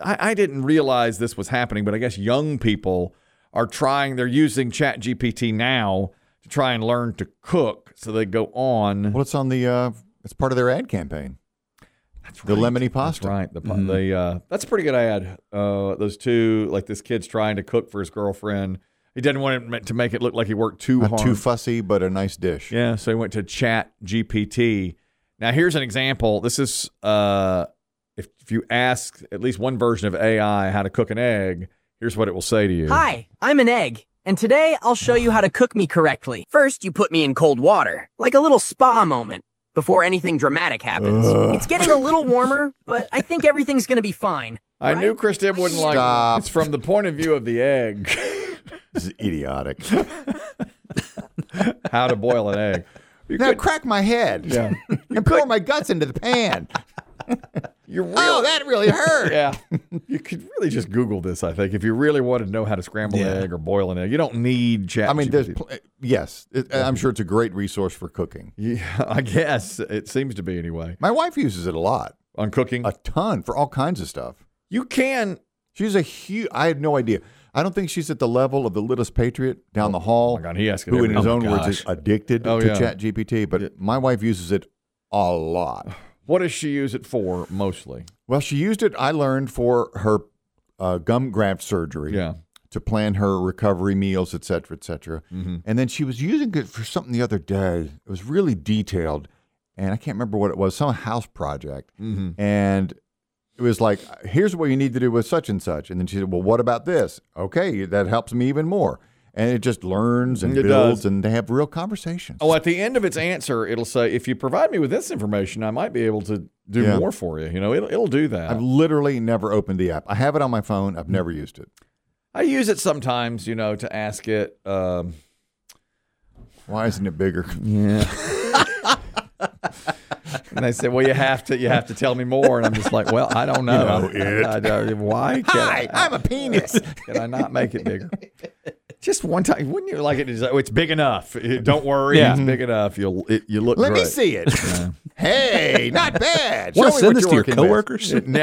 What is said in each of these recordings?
I didn't realize this was happening, but I guess young people they're using ChatGPT now to try and learn to cook so they go on. Well, it's on it's part of their ad campaign. That's the right. lemony pasta. That's right. That's a pretty good ad. Those two, like this kid's trying to cook for his girlfriend. He didn't want it to make it look like he worked too hard. Not too fussy, but a nice dish. Yeah, so he went to ChatGPT. Now, here's an example. This is if you ask at least one version of AI how to cook an egg, here's what it will say to you. Hi, I'm an egg, and today I'll show you how to cook me correctly. First, you put me in cold water, like a little spa moment, before anything dramatic happens. It's getting a little warmer, but I think everything's going to be fine. I knew Chris Tim wouldn't like it. It's from the point of view of the egg. This is idiotic. How to boil an egg. Now crack my head and pour my guts into the pan. That really hurt. Yeah. You could really just Google this, I think, if you really wanted to know how to scramble an egg or boil an egg. You don't need ChatGPT. I mean, yes, I'm sure it's a great resource for cooking. Yeah, I guess. It seems to be anyway. My wife uses it a lot. On cooking? A ton for all kinds of stuff. You can. She's I had no idea. I don't think she's at the level of the littlest patriot down the hall. Oh my God, he asked it who in his own words is addicted to ChatGPT, but my wife uses it a lot. What does she use it for mostly? Well, she used it, I learned, for her gum graft surgery. Yeah. To plan her recovery meals, et cetera, et cetera. Mm-hmm. And then she was using it for something the other day. It was really detailed, and I can't remember what it was, some house project. Mm-hmm. And it was like, here's what you need to do with such and such. And then she said, well, what about this? Okay, that helps me even more. And it just learns and builds, and they have real conversations. Oh, at the end of its answer, it'll say, if you provide me with this information, I might be able to do more for you. You know, it'll do that. I've literally never opened the app. I have it on my phone. I've never used it. I use it sometimes, to ask it. Why isn't it bigger? Yeah. And they say, well, you have to tell me more. And I'm just like, well, I don't know. Why? I'm a penis. Can I not make it bigger? Just one time, wouldn't you like it? It's big enough. Don't worry, it's big enough. You look. Let great. me see it. Yeah. Hey, not bad. Want to send this to your coworkers? It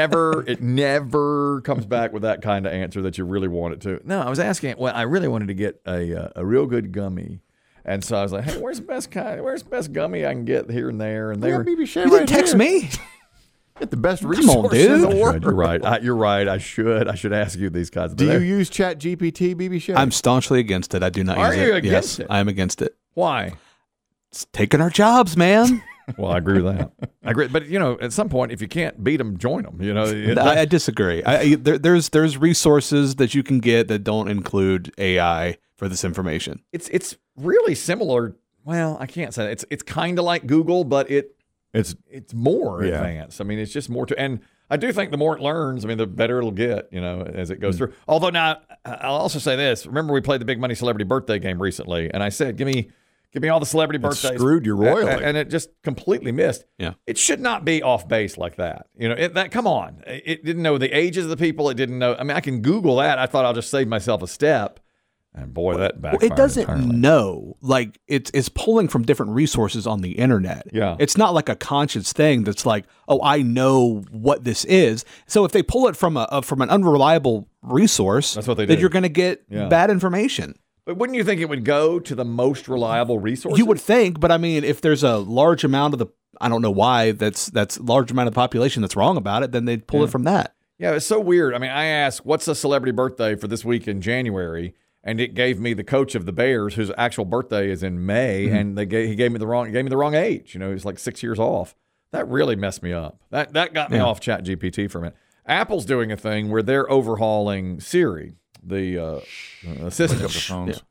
never comes back with that kind of answer that you really want it to. No, I was asking. Well, I really wanted to get a real good gummy. And so I was like, hey, where's the best gummy I can get here and there? And you didn't text me. Get the best resources in the world. You're right. You're right. I should ask you these kinds of things. Do you use ChatGPT, BB Shea? I'm staunchly against it. I do not use it. Are you against it? I am against it. Why? It's taking our jobs, man. Well, I agree with that. I agree. But, at some point, if you can't beat them, join them. I disagree. There's resources that you can get that don't include AI for this information. It's really similar. Well, I can't say that. It's kind of like Google, but it's more advanced. I mean, it's just more and I do think the more it learns, the better it'll get, as it goes through. Although now, I'll also say this. Remember, we played the Big Money Celebrity Birthday game recently, and I said, give me all the celebrity birthdays. Screwed you royally. And it just completely missed. Yeah. It should not be off base like that. Come on. It didn't know the ages of the people. It didn't know. I can Google that. I thought I'll just save myself a step. And boy, that backfired. It doesn't entirely. know. Like it's pulling from different resources on the internet. Yeah. It's not like a conscious thing that's like, oh, I know what this is. So if they pull it from an unreliable resource, that's what they do. Then you're going to get bad information. But wouldn't you think it would go to the most reliable resources? You would think, but if there's a large amount of I don't know why that's large amount of the population that's wrong about it, then they'd pull it from that. Yeah, it's so weird. I asked, what's a celebrity birthday for this week in January? And it gave me the coach of the Bears, whose actual birthday is in May, and he gave me the wrong age. He was like 6 years off. That really messed me up. That got me off ChatGPT for a minute. Apple's doing a thing where they're overhauling Siri, the assistant.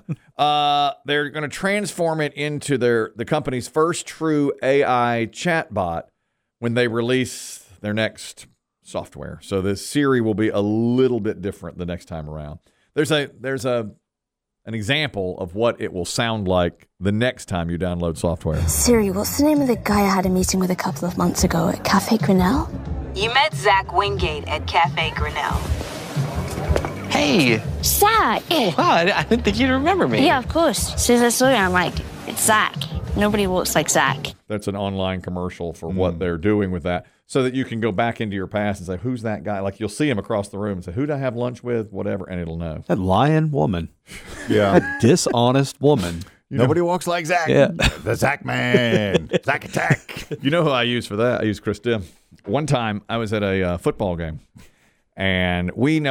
They're going to transform it into the company's first true AI chatbot when they release their next software. So this Siri will be a little bit different the next time around. There's an example of what it will sound like the next time you download software. Siri, what's the name of the guy I had a meeting with a couple of months ago at Cafe Grinnell? You met Zach Wingate at Cafe Grinnell. Hey! Zach! Oh, wow, I didn't think you'd remember me. Yeah, of course. As soon as I saw you, I'm like, it's Zach. Nobody looks like Zach. That's an online commercial for what they're doing with that. so that you can go back into your past and say, who's that guy? Like you'll see him across the room and say, who did I have lunch with? Whatever, and it'll know. That lying woman. Yeah. That dishonest woman. Nobody walks like Zach. Yeah. The Zach man. Zach Attack. You know who I use for that? I use Chris Dim. One time I was at a football game, and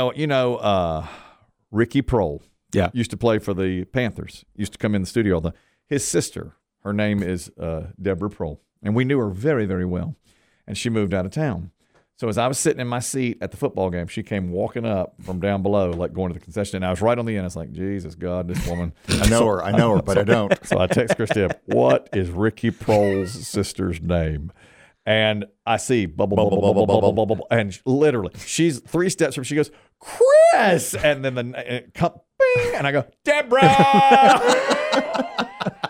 Ricky Prohl. Yeah. Used to play for the Panthers. Used to come in the studio all the time. His sister, her name is Deborah Prohl, and we knew her very, very well. And she moved out of town. So as I was sitting in my seat at the football game, she came walking up from down below, like going to the concession. And I was right on the end. I was like, Jesus, God, this woman. I know her, but I don't. So I text Chris Dim, what is Ricky Prohl's sister's name? And I see bubble, bubble, bubble, bubble, bubble, bubble. And literally, she's 3 steps from, she goes, Chris. And then bing, and I go, Deborah.